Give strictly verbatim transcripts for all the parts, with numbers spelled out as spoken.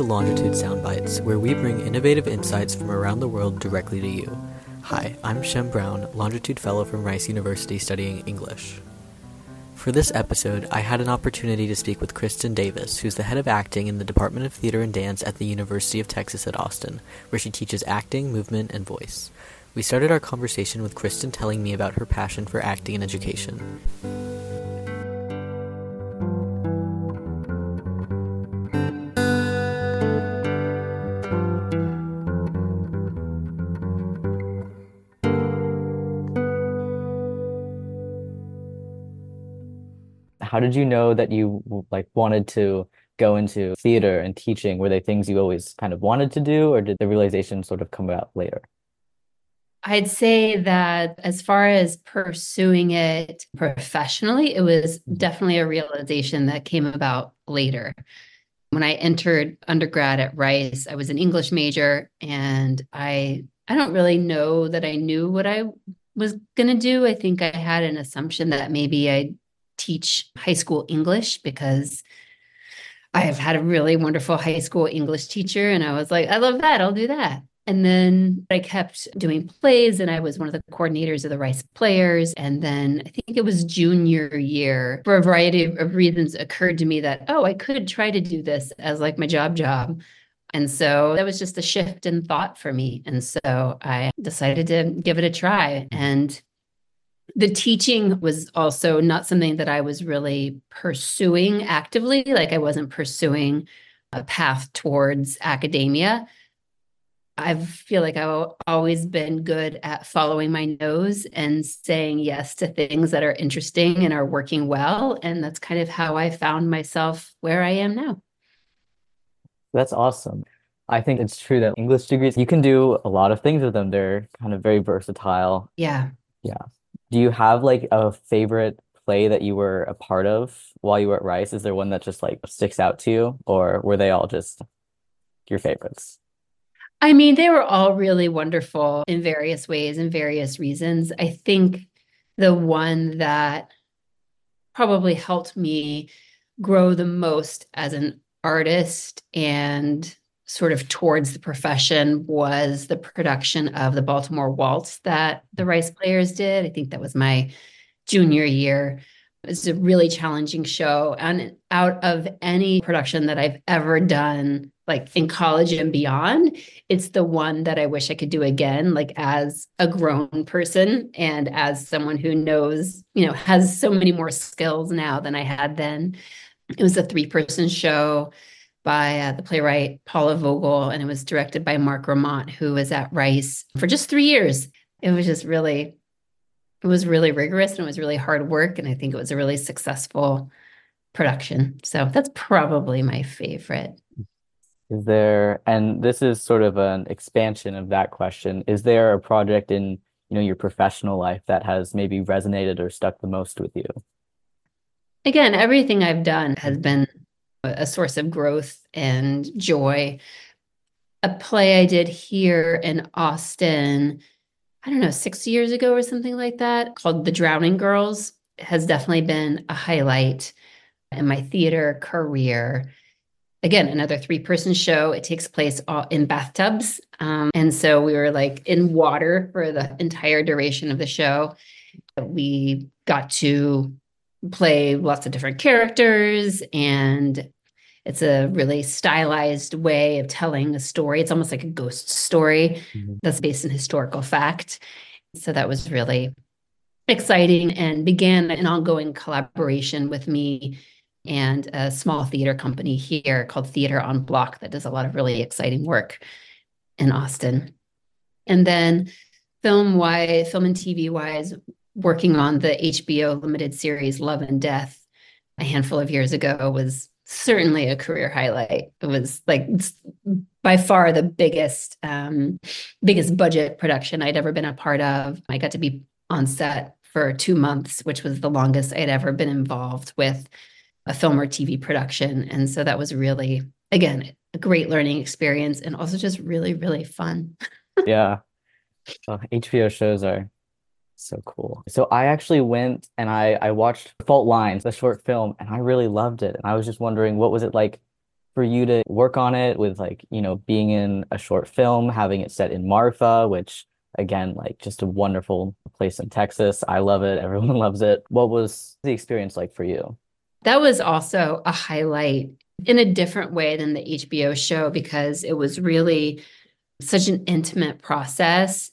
to Longitude Soundbites, where we bring innovative insights from around the world directly to you. Hi, I'm Shem Brown, Longitude Fellow from Rice University studying English. For this episode, I had an opportunity to speak with Kristen Davis, who's the head of acting in the Department of Theater and Dance at the University of Texas at Austin, where she teaches acting, movement, and voice. We started our conversation with Kristen telling me about her passion for acting and education. How did you know that you like wanted to go into theater and teaching? Were they things you always kind of wanted to do, or did the realization sort of come about later? I'd say that as far as pursuing it professionally, it was definitely a realization that came about later. When I entered undergrad at Rice, I was an English major, and I I don't really know that I knew what I was going to do. I think I had an assumption that maybe I'd teach high school English because I have had a really wonderful high school English teacher. And I was like, I love that. I'll do that. And then I kept doing plays, and I was one of the coordinators of the Rice Players. And then I think it was junior year, for a variety of reasons, occurred to me that, oh, I could try to do this as like my job job. And so that was just a shift in thought for me. And so I decided to give it a try. And the teaching was also not something that I was really pursuing actively. Like I wasn't pursuing a path towards academia. I feel like I've always been good at following my nose and saying yes to things that are interesting and are working well. And that's kind of how I found myself where I am now. That's awesome. I think it's true that English degrees, you can do a lot of things with them. They're kind of very versatile. Yeah. Yeah. Do you have like a favorite play that you were a part of while you were at Rice? Is there one that just like sticks out to you, or were they all just your favorites? I mean, they were all really wonderful in various ways and various reasons. I think the one that probably helped me grow the most as an artist and sort of towards the profession was the production of the Baltimore Waltz that the Rice Players did. I think that was my junior year. It was a really challenging show. And out of any production that I've ever done, like in college and beyond, it's the one that I wish I could do again, like as a grown person and as someone who knows, you know, has so many more skills now than I had then. It was a three-person show by uh, the playwright Paula Vogel, and it was directed by Mark Ramont, who was at Rice for just three years. It was just really, it was really rigorous, and it was really hard work, and I think it was a really successful production. So that's probably my favorite. Is there, and this is sort of an expansion of that question, is there a project in, you know, your professional life that has maybe resonated or stuck the most with you? Again, everything I've done has been a source of growth and joy. A play I did here in Austin, I don't know, six years ago or something like that, called The Drowning Girls, has definitely been a highlight in my theater career. Again, another three-person show. It takes place all in bathtubs. Um, and so we were like in water for the entire duration of the show. We got to play lots of different characters, and it's a really stylized way of telling a story. It's almost like a ghost story Mhm. that's based in historical fact. So that was really exciting and began an ongoing collaboration with me and a small theater company here called Theater on Block that does a lot of really exciting work in Austin. And then film-wise, film and T V-wise, working on the H B O limited series Love and Death a handful of years ago was certainly a career highlight. It was like by far the biggest, um, biggest budget production I'd ever been a part of. I got to be on set for two months, which was the longest I'd ever been involved with a film or T V production. And so that was really, again, a great learning experience and also just really, really fun. Yeah. Uh, H B O shows are so cool. So I actually went and I I watched Fault Lines, the short film, and I really loved it. And I was just wondering, what was it like for you to work on it with like, you know, being in a short film, having it set in Marfa, which again, like just a wonderful place in Texas. I love it. Everyone loves it. What was the experience like for you? That was also a highlight in a different way than the H B O show because it was really such an intimate process.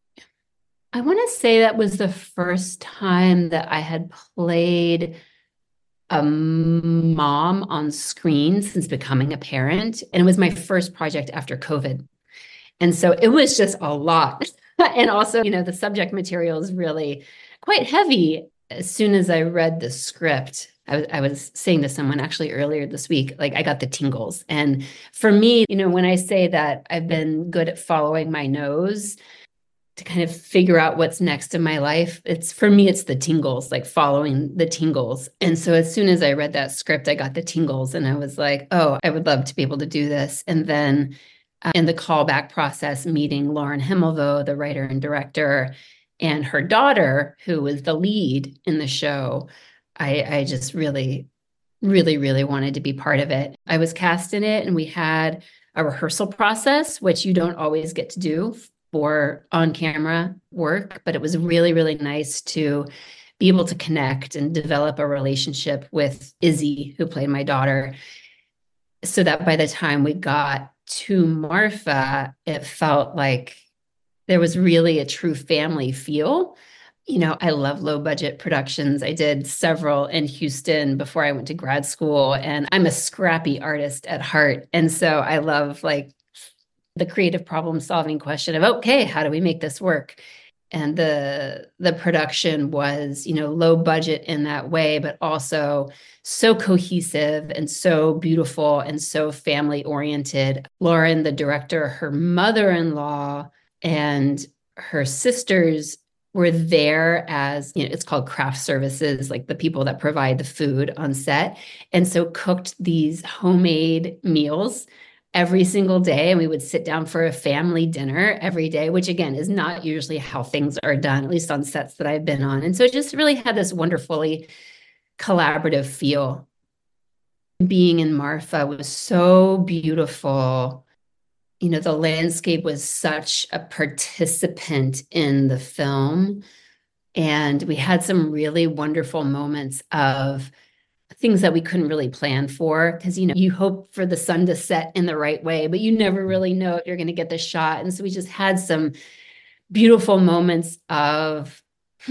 I want to say that was the first time that I had played a mom on screen since becoming a parent. And it was my first project after COVID. And so it was just a lot. And also, you know, the subject material is really quite heavy. As soon as I read the script, I was, I was saying to someone actually earlier this week, like I got the tingles. And for me, you know, when I say that I've been good at following my nose to kind of figure out what's next in my life, it's for me, it's the tingles, like following the tingles. And so as soon as I read that script, I got the tingles and I was like, oh, I would love to be able to do this. And then uh, in the callback process, meeting Lauren Himmelvo, the writer and director, and her daughter, who was the lead in the show, I, I just really, really, really wanted to be part of it. I was cast in it and we had a rehearsal process, which you don't always get to do for on-camera work, but it was really, really nice to be able to connect and develop a relationship with Izzy, who played my daughter, so that by the time we got to Marfa, it felt like there was really a true family feel. You know, I love low budget productions. I did several in Houston before I went to grad school, and I'm a scrappy artist at heart. And so I love like the creative problem solving question of, okay, how do we make this work? And the the production was, you know, low budget in that way, but also so cohesive and so beautiful and so family oriented. Lauren, the director, her mother-in-law and her sisters were there as, you know, it's called craft services, like the people that provide the food on set. And so cooked these homemade meals every single day. And we would sit down for a family dinner every day, which again is not usually how things are done, at least on sets that I've been on. And so it just really had this wonderfully collaborative feel. Being in Marfa was so beautiful. You know, the landscape was such a participant in the film. And we had some really wonderful moments of things that we couldn't really plan for because, you know, you hope for the sun to set in the right way, but you never really know if you're going to get the shot. And so we just had some beautiful moments of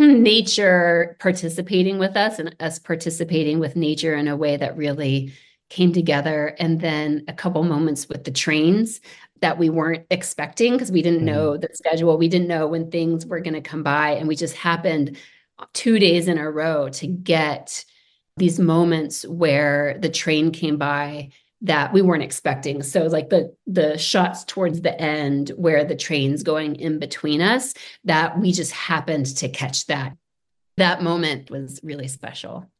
nature participating with us and us participating with nature in a way that really came together. And then a couple moments with the trains that we weren't expecting because we didn't know the schedule. We didn't know when things were going to come by. And we just happened two days in a row to get these moments where the train came by that we weren't expecting. So like the the shots towards the end where the train's going in between us, that we just happened to catch that. That moment was really special.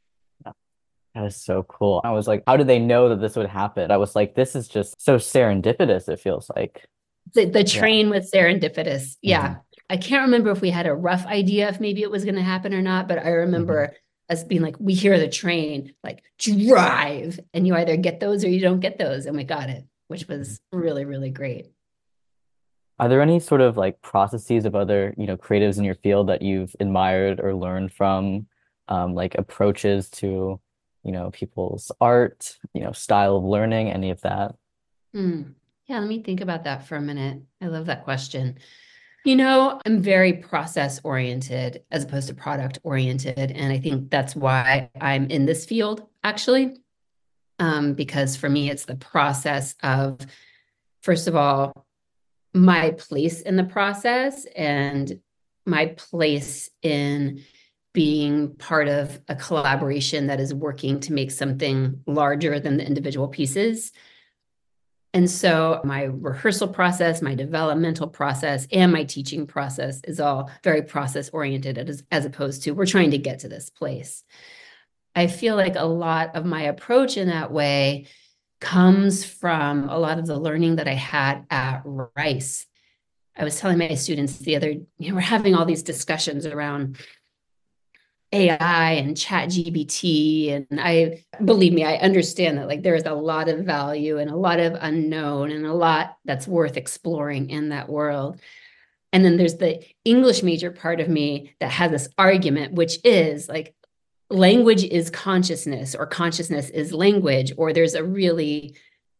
That is so cool. I was like, how did they know that this would happen? I was like, this is just so serendipitous, it feels like. The, the train yeah. was serendipitous. Yeah. Mm-hmm. I can't remember if we had a rough idea if maybe it was going to happen or not, but I remember mm-hmm. us being like, we hear the train, like drive, and you either get those or you don't get those. And we got it, which was really, really great. Are there any sort of like processes of other, you know, creatives in your field that you've admired or learned from, um, like approaches to, you know, people's art, you know, style of learning, any of that? Mm. Yeah, let me think about that for a minute. I love that question. You know, I'm very process oriented as opposed to product oriented. And I think that's why I'm in this field, actually, um, because for me, it's the process of, first of all, my place in the process and my place in being part of a collaboration that is working to make something larger than the individual pieces. And so my rehearsal process, my developmental process, and my teaching process is all very process oriented as, as opposed to we're trying to get to this place. I feel like a lot of my approach in that way comes from a lot of the learning that I had at Rice. I was telling my students the other, you know, we're having all these discussions around A I and Chat G P T. And I, believe me, I understand that like there is a lot of value and a lot of unknown and a lot that's worth exploring in that world. And then there's the English major part of me that has this argument, which is like language is consciousness, or consciousness is language, or there's a really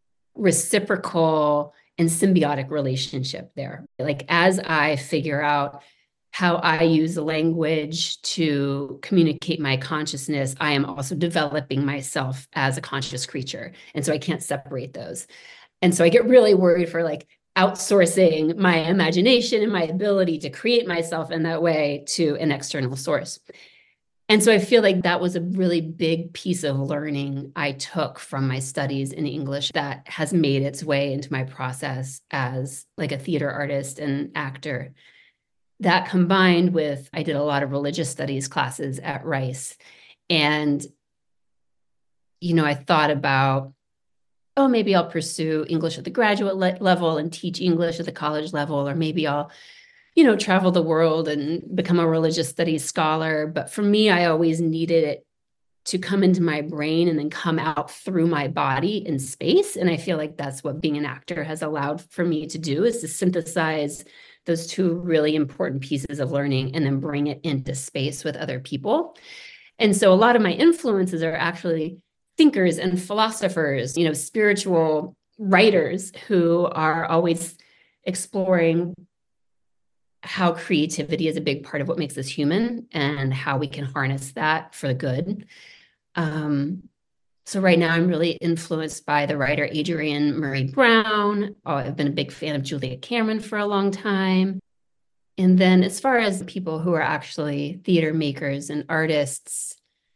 reciprocal and symbiotic relationship there. Like as I figure out how I use language to communicate my consciousness, I am also developing myself as a conscious creature. And so I can't separate those. And so I get really worried for like outsourcing my imagination and my ability to create myself in that way to an external source. And so I feel like that was a really big piece of learning I took from my studies in English that has made its way into my process as like a theater artist and actor. That combined with, I did a lot of religious studies classes at Rice. And, you know, I thought about, oh, maybe I'll pursue English at the graduate le- level and teach English at the college level, or maybe I'll, you know, travel the world and become a religious studies scholar. But for me, I always needed it to come into my brain and then come out through my body in space. And I feel like that's what being an actor has allowed for me to do, is to synthesize those two really important pieces of learning and then bring it into space with other people. And so a lot of my influences are actually thinkers and philosophers, you know, spiritual writers who are always exploring how creativity is a big part of what makes us human and how we can harness that for the good. Um, so right now I'm really influenced by the writer Adrienne Maree Brown. Oh, I've been a big fan of Julia Cameron for a long time. And then as far as people who are actually theater makers and artists,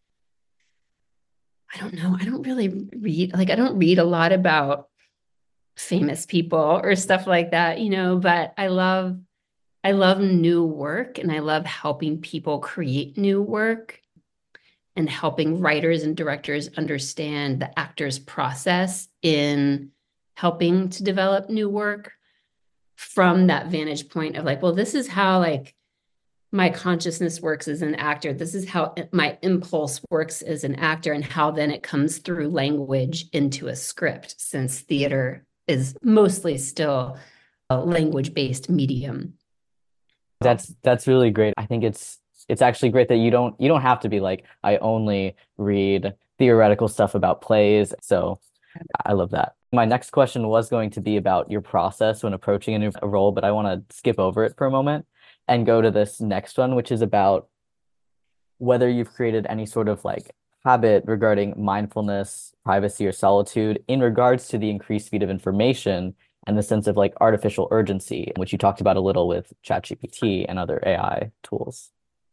I don't know. I don't really read, like, I don't read a lot about famous people or stuff like that, you know, but I love, I love new work, and I love helping people create new work and helping writers and directors understand the actor's process in helping to develop new work from that vantage point of like, well, this is how like my consciousness works as an actor. This is how my impulse works as an actor, and how then it comes through language into a script, since theater is mostly still a language-based medium. That's that's really great. I think it's it's actually great that you don't you don't have to be like, I only read theoretical stuff about plays. So I love that. My next question was going to be about your process when approaching a new role, but I want to skip over it for a moment and go to this next one, which is about whether you've created any sort of like habit regarding mindfulness, privacy, or solitude in regards to the increased speed of information and the sense of like artificial urgency, which you talked about a little with ChatGPT and other A I tools.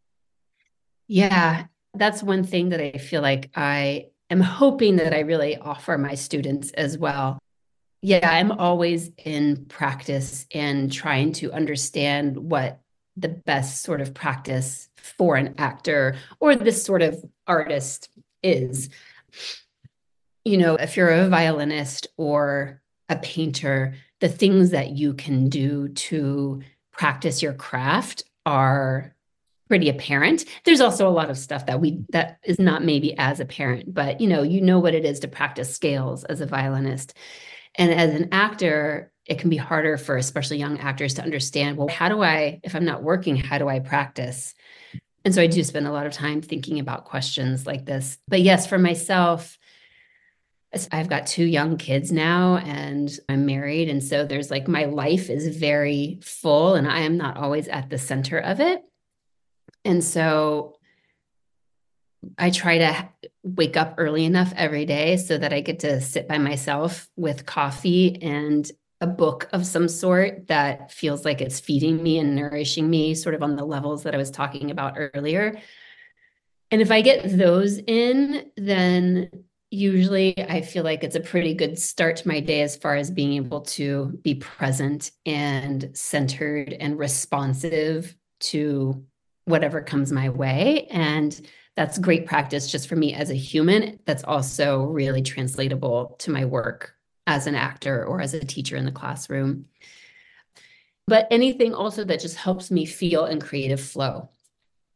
Yeah, that's one thing that I feel like I am hoping that I really offer my students as well. Yeah, I'm always in practice and trying to understand what the best sort of practice for an actor or this sort of artist is. You know, if you're a violinist or a painter, the things that you can do to practice your craft are pretty apparent. There's also a lot of stuff that we that is not maybe as apparent, but you know, you know what it is to practice scales as a violinist. And as an actor, it can be harder for especially young actors to understand, well, how do I, if I'm not working, how do I practice? And so I do spend a lot of time thinking about questions like this. But yes, for myself, I've got two young kids now and I'm married. And so there's like, my life is very full and I am not always at the center of it. And so I try to wake up early enough every day so that I get to sit by myself with coffee and a book of some sort that feels like it's feeding me and nourishing me, sort of on the levels that I was talking about earlier. And if I get those in, then usually I feel like it's a pretty good start to my day as far as being able to be present and centered and responsive to whatever comes my way. And that's great practice just for me as a human. That's also really translatable to my work as an actor or as a teacher in the classroom. But anything also that just helps me feel in creative flow.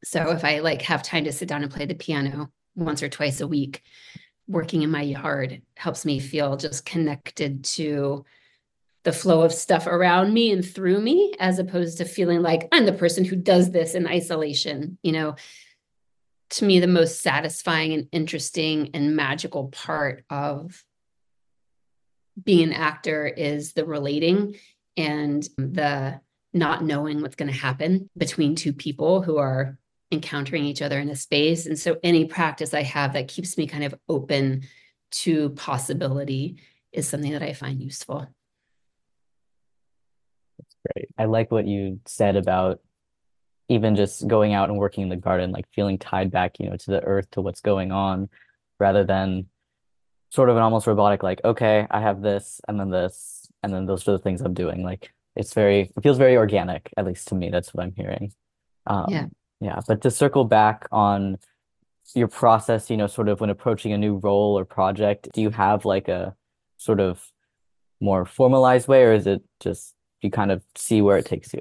So if I like have time to sit down and play the piano once or twice a week, working in my yard helps me feel just connected to the flow of stuff around me and through me, as opposed to feeling like I'm the person who does this in isolation. You know, to me, the most satisfying and interesting and magical part of being an actor is the relating and the not knowing what's going to happen between two people who are encountering each other in a space. And so any practice I have that keeps me kind of open to possibility is something that I find useful. Great. I like what you said about even just going out and working in the garden, like feeling tied back, you know, to the earth, to what's going on, rather than sort of an almost robotic, like, okay, I have this and then this, and then those are the things I'm doing. Like it's very, it feels very organic, at least to me. That's what I'm hearing. Um, Yeah. Yeah, but to circle back on your process, you know, sort of when approaching a new role or project, do you have like a sort of more formalized way, or is it just you kind of see where it takes you?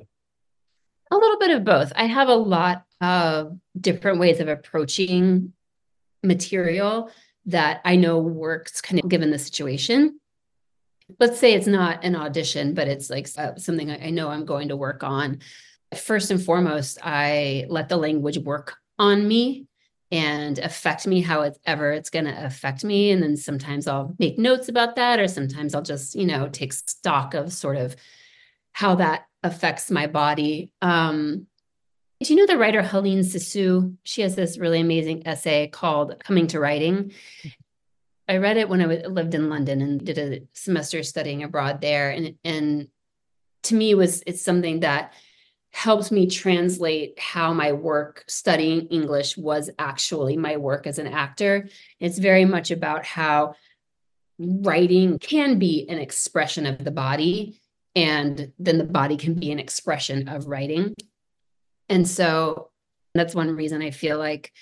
A little bit of both. I have a lot of different ways of approaching material that I know works kind of given the situation. Let's say it's not an audition, but it's like uh, something I know I'm going to work on. First and foremost, I let the language work on me and affect me however it's going to affect me. And then sometimes I'll make notes about that, or sometimes I'll just, you know, take stock of sort of how that affects my body. Um, do you know the writer Helene Sissou? She has this really amazing essay called Coming to Writing. I read it when I lived in London and did a semester studying abroad there. And, and to me, it was it's something that helps me translate how my work studying English was actually my work as an actor. It's very much about how writing can be an expression of the body, and then the body can be an expression of writing. And so that's one reason I feel like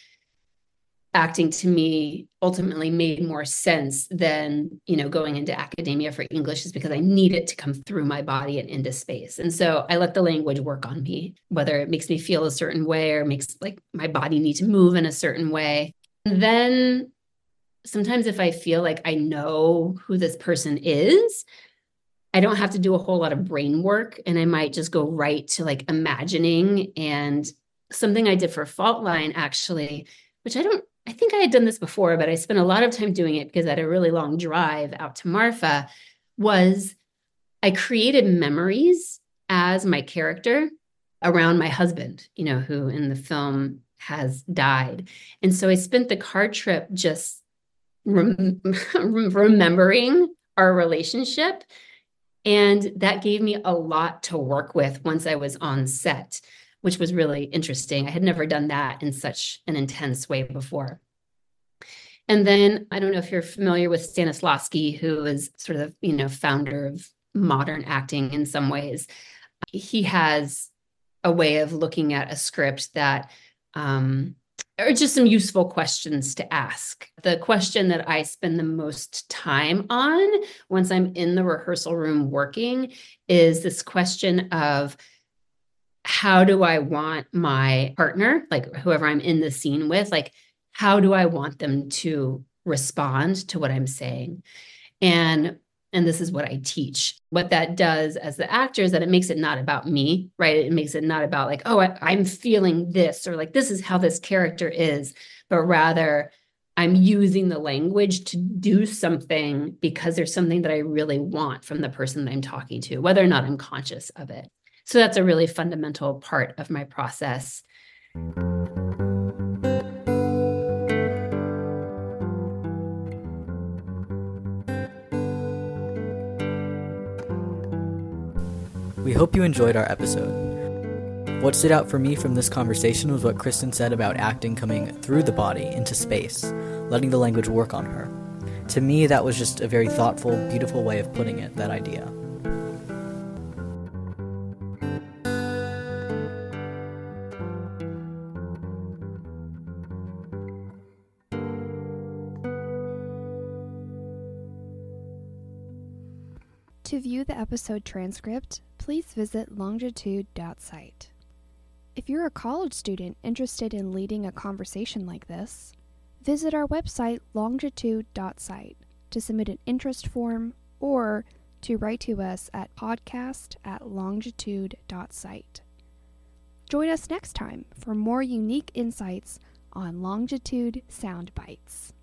acting to me ultimately made more sense than, you know, going into academia for English, is because I need it to come through my body and into space. And so I let the language work on me, whether it makes me feel a certain way or makes like my body need to move in a certain way. And then sometimes if I feel like I know who this person is, I don't have to do a whole lot of brain work, and I might just go right to like imagining. And something I did for Fault Line, actually, which I don't I think I had done this before, but I spent a lot of time doing it because I had a really long drive out to Marfa, was I created memories as my character around my husband, you know, who in the film has died. And so I spent the car trip just rem- remembering our relationship. And that gave me a lot to work with once I was on set, which was really interesting. I had never done that in such an intense way before. And then I don't know if you're familiar with Stanislavski, who is sort of, you know, founder of modern acting in some ways. He has a way of looking at a script that um, are just some useful questions to ask. The question that I spend the most time on once I'm in the rehearsal room working is this question of, how do I want my partner, like whoever I'm in the scene with, like, how do I want them to respond to what I'm saying? And and this is what I teach. What that does as the actor is that it makes it not about me, right? It makes it not about like, oh, I, I'm feeling this, or like, this is how this character is, but rather I'm using the language to do something because there's something that I really want from the person that I'm talking to, whether or not I'm conscious of it. So that's a really fundamental part of my process. We hope you enjoyed our episode. What stood out for me from this conversation was what Kristen said about acting coming through the body into space, letting the language work on her. To me, that was just a very thoughtful, beautiful way of putting it, that idea. To view the episode transcript, please visit longitude dot site. If you're a college student interested in leading a conversation like this, visit our website longitude dot site to submit an interest form or to write to us at podcast at longitude dot site. Join us next time for more unique insights on Longitude Sound Bites.